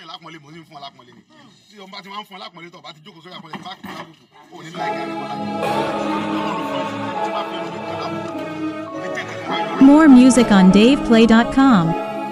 alápọ̀nlé mo ní fún alápọ̀nlé ni tí o bá ti máa ń fún alápọ̀nlé tó bá ti jókòó sórí àpọ̀nlé bá kí alábùkù ó ní láìka ẹ̀rọ láyé. More music on DavePlay.com.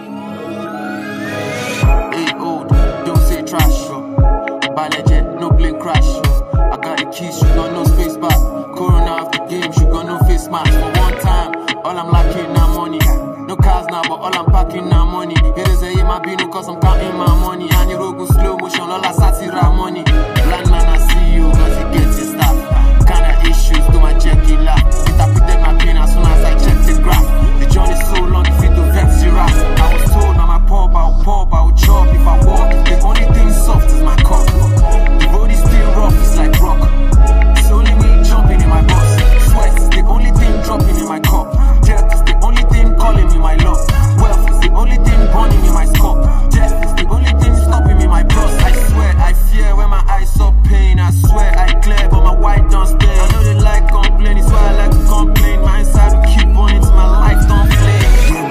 Hey old, don't say trash, bro. Balajet, no plane crash. I got the keys, she got no space back. Corona off the game, she got no face mask. For one time, all I'm lacking now money. No cars now, but all I'm packing now money. Here is a my bino cause I'm counting my money. And you go slow motion, all I satira money. Blind man, I see you, cause you get your stuff. Kinda issues, do my check it laugh. Interpreted my pain as soon as I check the graph. The journey so long, if it to vex your ass. I was told I'm a pop, I'll chop if I walk. The only thing soft is my cock. The road is still rough, it's like rock. It's only me jumping in my bus. Sweat is the only thing dropping in my cup. Death is the only thing calling me my love. Wealth is the only thing burning in my scope. Death is the only thing stopping me my bus. I swear, I fear when my eyes saw pain. I swear I clear, but my white don't stay. I know they like complain, it's why I like to complain. My inside will keep on it, my life don't play.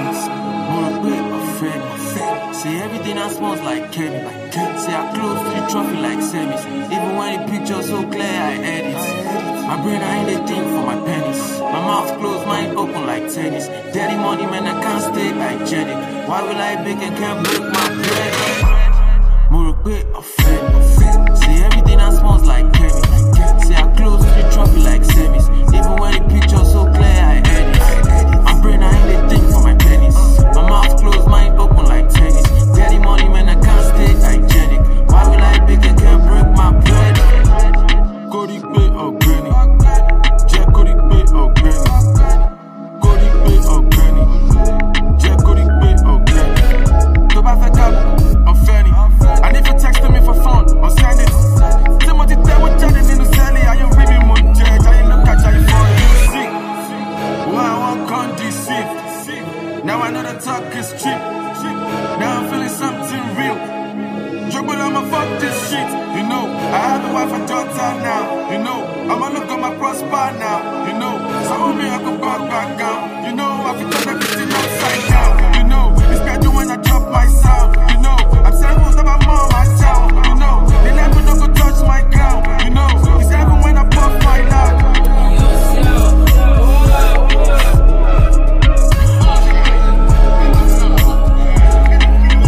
See everything that smells like Kenny. See I close to the trophy like semis. Even when the picture's so clear, I edit. My brain I ain't a thing for my pennies. My mouth closed, mine open like tennis. Dirty money, man, I can't stay hygienic. Why will I bake and can't break my bread? Murukbe offend. See everything that smells like Kenny. See I close to the trophy like semis. Even when the picture's so clear, I edit. My brain I ain't a thing for my pennies. My mouth closed, mine open like tennis. Dirty money, man, I can't stay hygienic. Why will I bake and can't break my bread? Cody Bay or Granny. Jack Cody Bay or Granny. Cody Bay or Granny. Jack Cody Bay or Granny. To buy for cab or Fanny. And if you text me for fun or send it. Timothy tell what you're in the celly. I ain't really more judge. I ain't look at you for you sick. Why I won't come deceive. Now I know the talk is cheap. Now I'm feeling something real. Juggle, I'ma fuck this shit. You know, I have a wife and daughter now. You know, I'ma look at my prosper now. You know, some of me I could back down. You know, I can turn everything upside down. You know, it's better when I drop my sound. You know, I'm selfish about mom, my town. You know, they never know go touch my gown. You know, it's even when I puff my loud.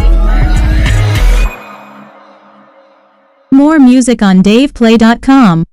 More music on DavePlay.com.